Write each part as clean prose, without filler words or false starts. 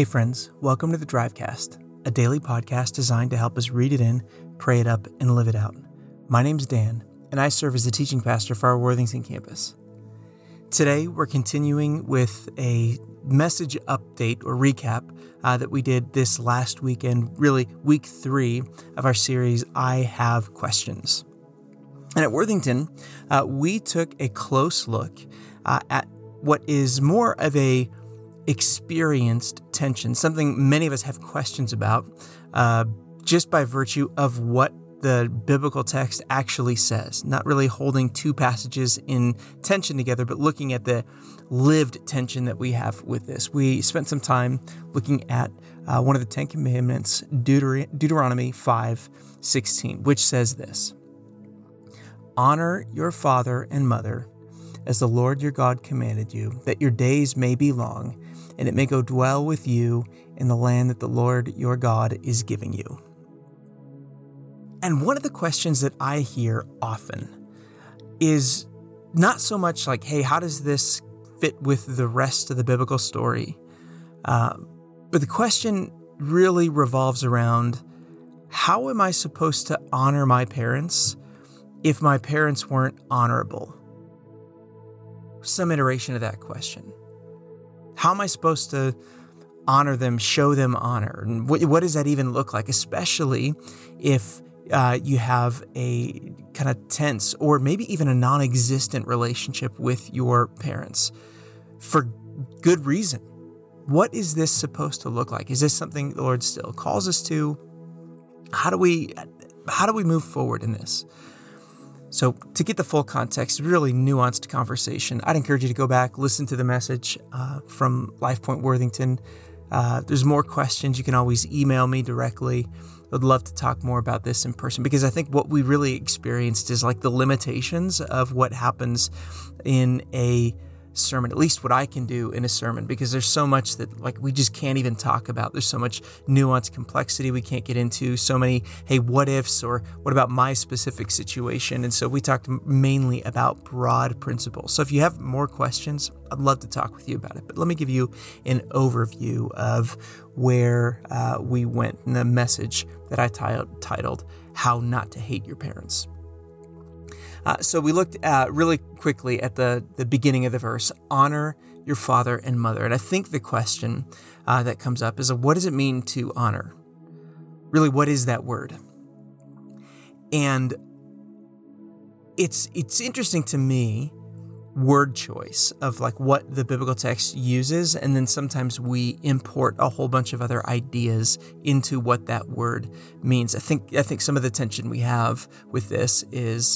Hey friends, welcome to the Drivecast, a daily podcast designed to help us read it in, pray it up, and live it out. My name's Dan, and I serve as the teaching pastor for our Worthington campus. Today, we're continuing with a message update or recap that we did this last weekend, really week 3 of our series, I Have Questions. And at Worthington, we took a close look at what is more of a experienced tension, something many of us have questions about, just by virtue of what the biblical text actually says, not really holding two passages in tension together, but looking at the lived tension that we have with this. We spent some time looking at one of the Ten Commandments, Deuteronomy 5:16, which says this: "Honor your father and mother, as the Lord your God commanded you, that your days may be long, and it may go dwell with you in the land that the Lord your God is giving you." And one of the questions that I hear often is not so much like, hey, how does this fit with the rest of the biblical story? But the question really revolves around, how am I supposed to honor my parents if my parents weren't honorable? Some iteration of that question. How am I supposed to honor them, show them honor? And what does that even look like, especially if you have a kind of tense or maybe even a non-existent relationship with your parents for good reason? What is this supposed to look like? Is this something the Lord still calls us to? How do we move forward in this? So to get the full context, really nuanced conversation, I'd encourage you to go back, listen to the message from Life Point Worthington. There's more questions. You can always email me directly. I'd love to talk more about this in person, because I think what we really experienced is like the limitations of what happens in a sermon, at least what I can do in a sermon, because there's so much that like we just can't even talk about. There's so much nuance, complexity we can't get into, so many, hey, what ifs, or what about my specific situation? And so we talked mainly about broad principles. So if you have more questions, I'd love to talk with you about it. But let me give you an overview of where we went in the message that I titled How Not to Hate Your Parents. So we looked really quickly at the beginning of the verse, honor your father and mother. And I think the question that comes up is, what does it mean to honor? Really, what is that word? And it's interesting to me, word choice of like what the biblical text uses, and then sometimes we import a whole bunch of other ideas into what that word means. I think some of the tension we have with this is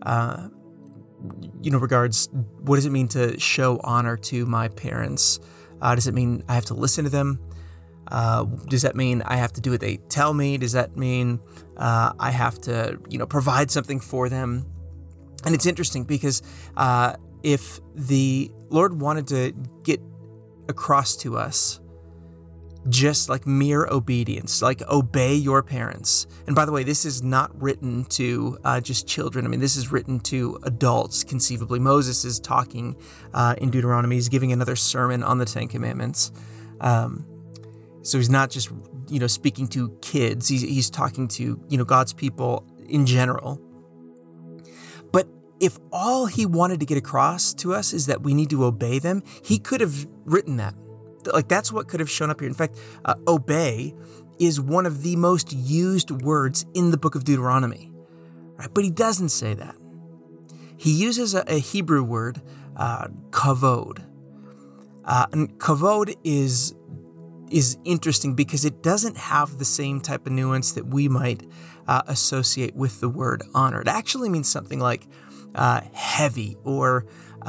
regards, what does it mean to show honor to my parents? Does it mean I have to listen to them? Does that mean I have to do what they tell me? Does that mean I have to, provide something for them? And it's interesting because if the Lord wanted to get across to us just like mere obedience, like obey your parents. And by the way, this is not written to just children. I mean, this is written to adults, conceivably. Moses is talking in Deuteronomy. He's giving another sermon on the Ten Commandments. So he's not just, speaking to kids. He's talking to, God's people in general. But if all he wanted to get across to us is that we need to obey them, he could have written that. Like, that's what could have shown up here. In fact, obey is one of the most used words in the book of Deuteronomy, right? But he doesn't say that. He uses a Hebrew word, kavod. And kavod is interesting because it doesn't have the same type of nuance that we might associate with the word honor. It actually means something like heavy or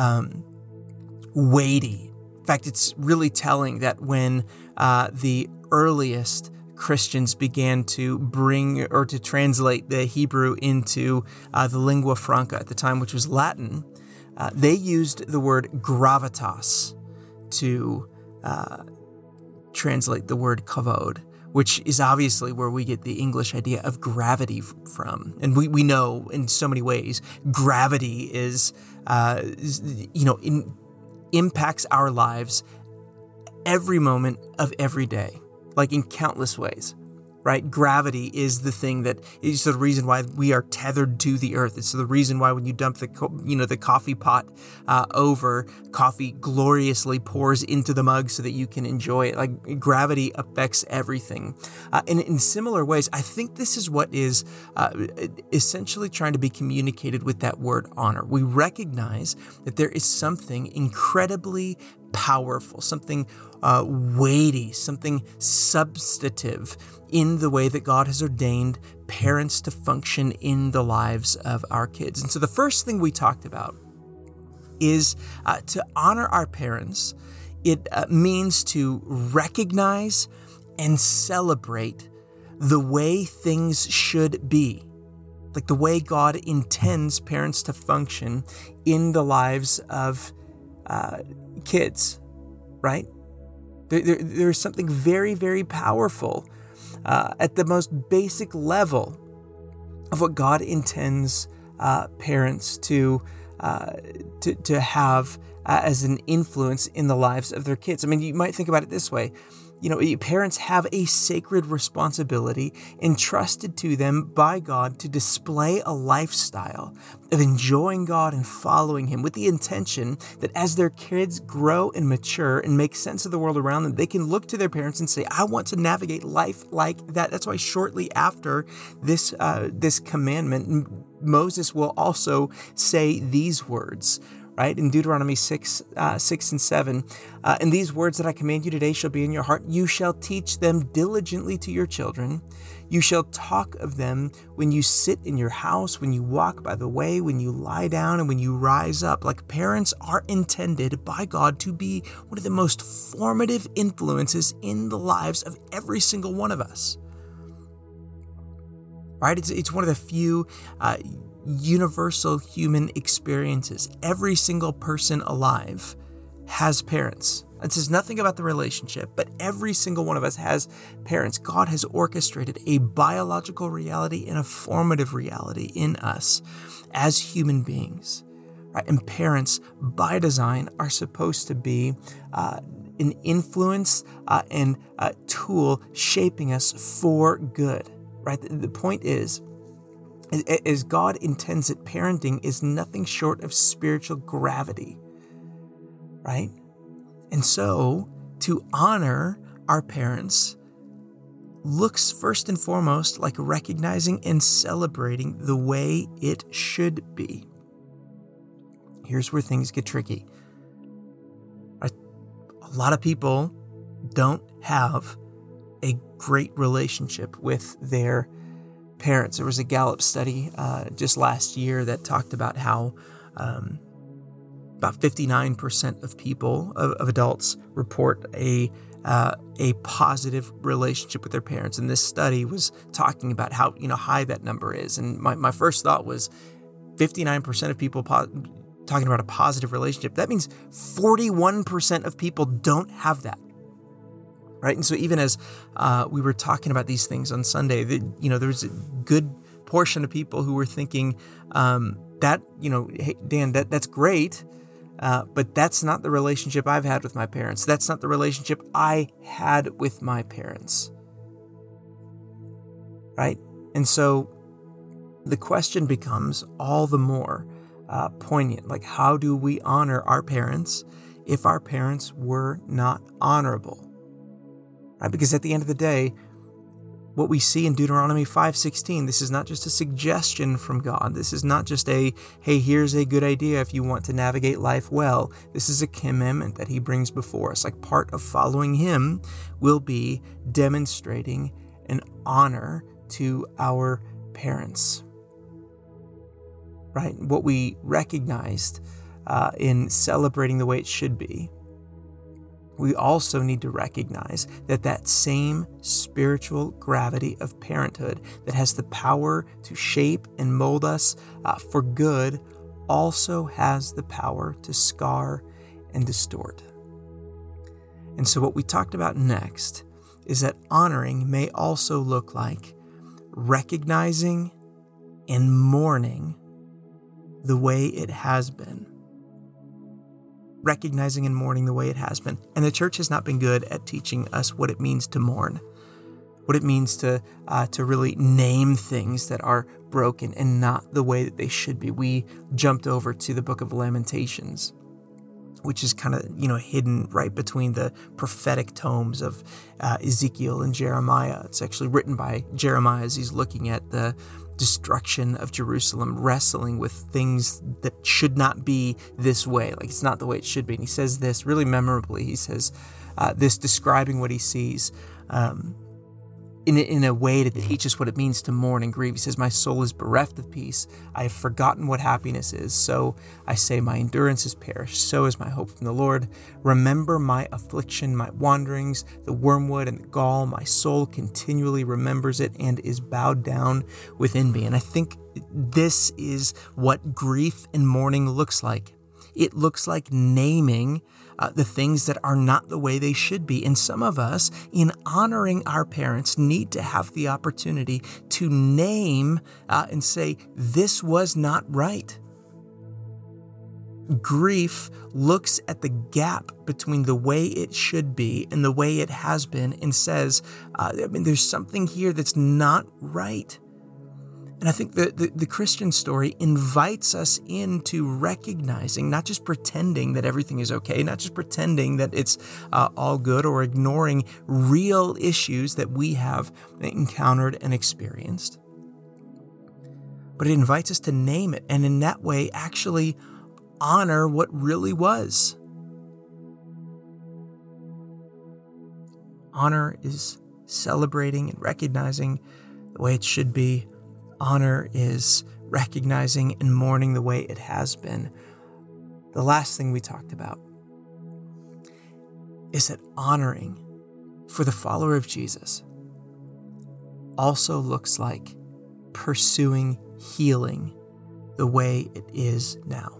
weighty. In fact, it's really telling that when the earliest Christians began to bring or to translate the Hebrew into the lingua franca at the time, which was Latin, they used the word gravitas to translate the word kavod, which is obviously where we get the English idea of gravity from. And we know in so many ways, gravity is, impacts our lives every moment of every day, like in countless ways. Right? Gravity is the thing that is the reason why we are tethered to the earth. It's the reason why when you dump the coffee pot over, coffee gloriously pours into the mug so that you can enjoy it. Like gravity affects everything. And in similar ways, I think this is what is essentially trying to be communicated with that word honor. We recognize that there is something incredibly powerful, something weighty, something substantive in the way that God has ordained parents to function in the lives of our kids. And so the first thing we talked about is to honor our parents. It means to recognize and celebrate the way things should be, like the way God intends parents to function in the lives of kids, right? There's something very, very powerful at the most basic level of what God intends parents to have as an influence in the lives of their kids. I mean, you might think about it this way. Parents have a sacred responsibility entrusted to them by God to display a lifestyle of enjoying God and following Him, with the intention that as their kids grow and mature and make sense of the world around them, they can look to their parents and say, I want to navigate life like that. That's why shortly after this commandment, Moses will also say these words, right? In Deuteronomy 6 and 7, and these words that I command you today shall be in your heart. You shall teach them diligently to your children. You shall talk of them when you sit in your house, when you walk by the way, when you lie down, and when you rise up. Like, parents are intended by God to be one of the most formative influences in the lives of every single one of us. Right? It's one of the few universal human experiences. Every single person alive has parents. It says nothing about the relationship, but every single one of us has parents. God has orchestrated a biological reality and a formative reality in us as human beings. Right? And parents, by design, are supposed to be an influence and a tool shaping us for good. Right? The point is, as God intends it, parenting is nothing short of spiritual gravity, right? And so to honor our parents looks first and foremost like recognizing and celebrating the way it should be. Here's where things get tricky. A lot of people don't have a great relationship with their parents. There was a Gallup study just last year that talked about how about 59% of people, of adults, report a positive relationship with their parents. And this study was talking about how high that number is. And my first thought was 59% of people talking about a positive relationship. That means 41% of people don't have that. Right. And so even as we were talking about these things on Sunday, there was a good portion of people who were thinking that, hey, Dan, that's great, but that's not the relationship I've had with my parents. That's not the relationship I had with my parents. Right. And so the question becomes all the more poignant. Like, how do we honor our parents if our parents were not honorable? Right? Because at the end of the day, what we see in Deuteronomy 5:16, this is not just a suggestion from God. This is not just hey, here's a good idea if you want to navigate life well. This is a commandment that He brings before us. Like, part of following Him will be demonstrating an honor to our parents. Right? What we recognized in celebrating the way it should be, we also need to recognize that same spiritual gravity of parenthood that has the power to shape and mold us for good also has the power to scar and distort. And so what we talked about next is that honoring may also look like recognizing and mourning the way it has been. recognizing and mourning the way it has been. And the church has not been good at teaching us what it means to mourn, what it means to really name things that are broken and not the way that they should be. We jumped over to the book of Lamentations, which is kind of, hidden right between the prophetic tomes of Ezekiel and Jeremiah. It's actually written by Jeremiah as he's looking at the destruction of Jerusalem, wrestling with things that should not be this way. Like, it's not the way it should be. And he says this really memorably. He says this, describing what he sees in a way to teach us what it means to mourn and grieve. He says, "My soul is bereft of peace. I have forgotten what happiness is. So I say, my endurance is perished. So is my hope from the Lord. Remember my affliction, my wanderings, the wormwood and the gall. My soul continually remembers it and is bowed down within me." And I think this is what grief and mourning looks like. It looks like naming the things that are not the way they should be. And some of us, in honoring our parents, need to have the opportunity to name and say, this was not right. Grief looks at the gap between the way it should be and the way it has been and says, there's something here that's not right. And I think the Christian story invites us into recognizing, not just pretending that everything is okay, not just pretending that it's all good, or ignoring real issues that we have encountered and experienced. But it invites us to name it, and in that way actually honor what really was. Honor is celebrating and recognizing the way it should be. Honor is recognizing and mourning the way it has been. The last thing we talked about is that honoring for the follower of Jesus also looks like pursuing healing the way it is now.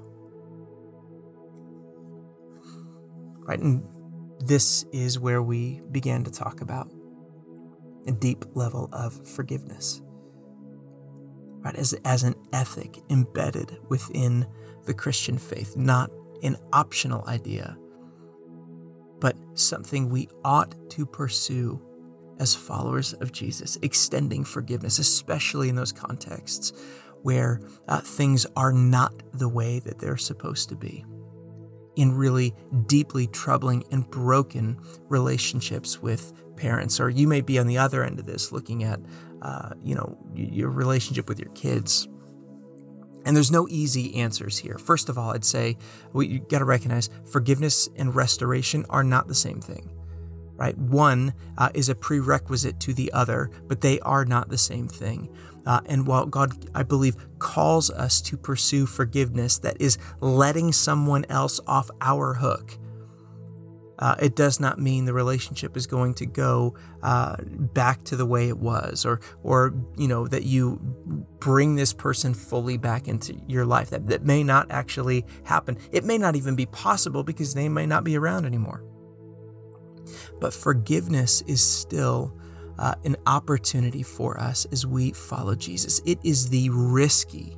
Right? And this is where we began to talk about a deep level of forgiveness. Right, as an ethic embedded within the Christian faith, not an optional idea, but something we ought to pursue as followers of Jesus, extending forgiveness, especially in those contexts where things are not the way that they're supposed to be, in really deeply troubling and broken relationships with parents. Or you may be on the other end of this, looking at your relationship with your kids. And there's no easy answers here. First of all, I'd say you got to recognize forgiveness and restoration are not the same thing, right? One is a prerequisite to the other, but they are not the same thing. And while God, I believe, calls us to pursue forgiveness that is letting someone else off our hook, it does not mean the relationship is going to go back to the way it was, or that you bring this person fully back into your life. That may not actually happen. It may not even be possible because they may not be around anymore. But forgiveness is still an opportunity for us as we follow Jesus. It is the risky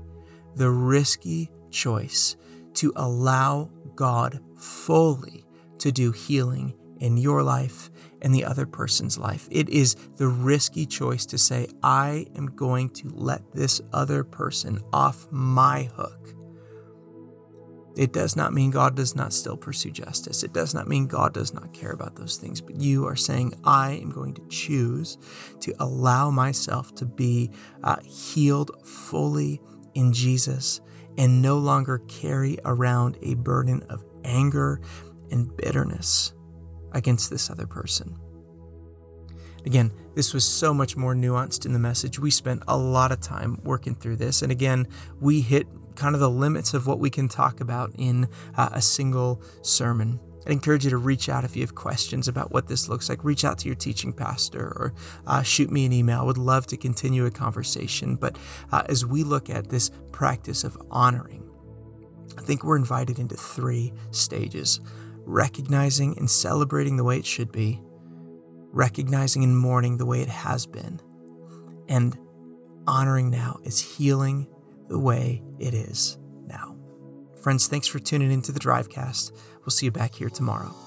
choice to allow God fully to do healing in your life and the other person's life. It is the risky choice to say, I am going to let this other person off my hook. It does not mean God does not still pursue justice. It does not mean God does not care about those things, but you are saying, I am going to choose to allow myself to be healed fully in Jesus and no longer carry around a burden of anger and bitterness against this other person. Again, this was so much more nuanced in the message. We spent a lot of time working through this. And again, we hit kind of the limits of what we can talk about in a single sermon. I'd encourage you to reach out if you have questions about what this looks like. Reach out to your teaching pastor or shoot me an email. I would love to continue a conversation. But as we look at this practice of honoring, I think we're invited into 3 stages: recognizing and celebrating the way it should be, recognizing and mourning the way it has been, and honoring now is healing the way it is now. Friends, thanks for tuning into the Drivecast. We'll see you back here tomorrow.